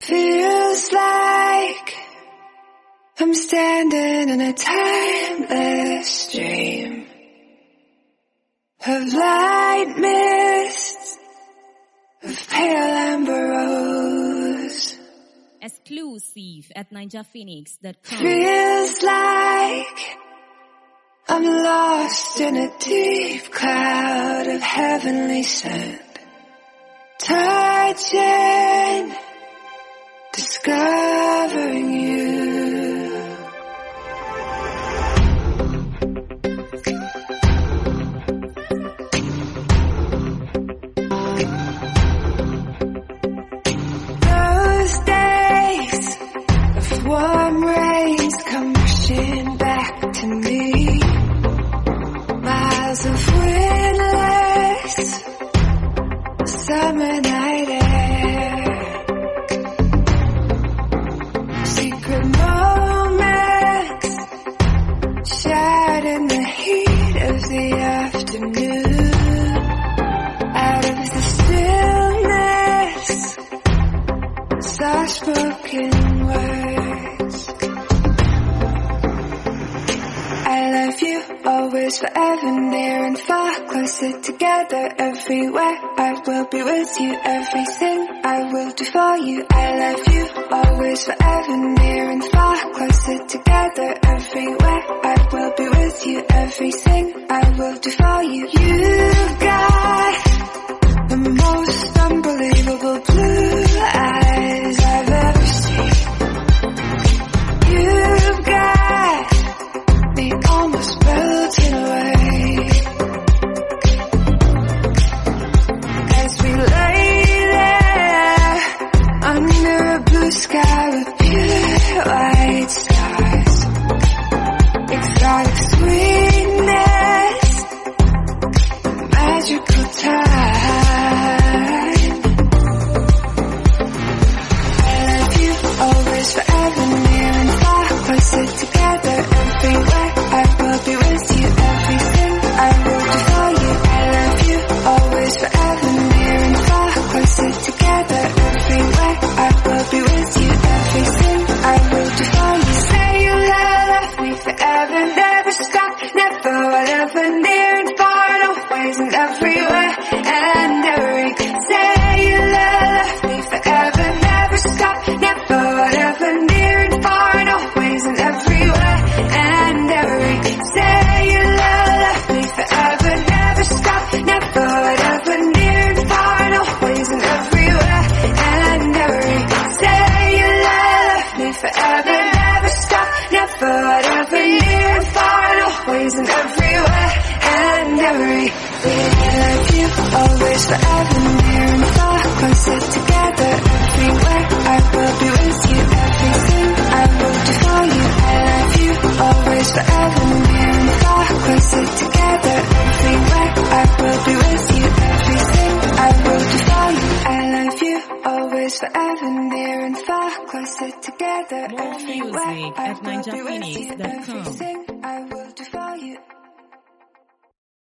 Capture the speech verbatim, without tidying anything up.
feels like I'm standing in a timeless dream of light mists, of pale amber rose. Exclusive at ninja phoenix dot com. Feels like I'm lost in a deep cloud of heavenly scent, touching, discovering you. Those days of warm rains come rushing back to me. Miles of windless summer night air, secret moments shared in the heat of the afternoon. Out of the stillness, soft-spoken words. I love you, always, forever, near and far, closer together, everywhere. I will be with you, everything I will do for you. I love you, always, forever, near and far, closer together, everywhere. I will be with you, everything I will do for you. You've got the most unbelievable blue eyes I've ever seen. You've got me almost melting away as we lay there under a blue sky with pure white stars. Exotic sweetness, magical time. I love you, always, forever, near and far, closer together, everywhere. I will be with you, everything I will do for you. I love you, always, forever, near and far, closer together, everywhere. I will be with you, everything I will do for you. Say you love me forever, never stop, never, whatever, near and far, and always and everywhere and every. Say you love me forever, never stop, never, whatever, near and far, and always and everywhere and every. Say you love me forever, never stop, never, whatever, near and far, and always and everywhere and every. Say you love me forever, never stop, never, whatever, near and far, and always and everywhere and every. I love you, always, forever, near and far, closer together, everywhere. I will be with you, everything I will do for you. I love you, always, forever, near and far, closer together, everywhere. I will be with you, everything I will do for you. I love you, always, forever, near and far, closer together, More everywhere. music I at will be with ninja phoenix you, dot com. everything I will do for you.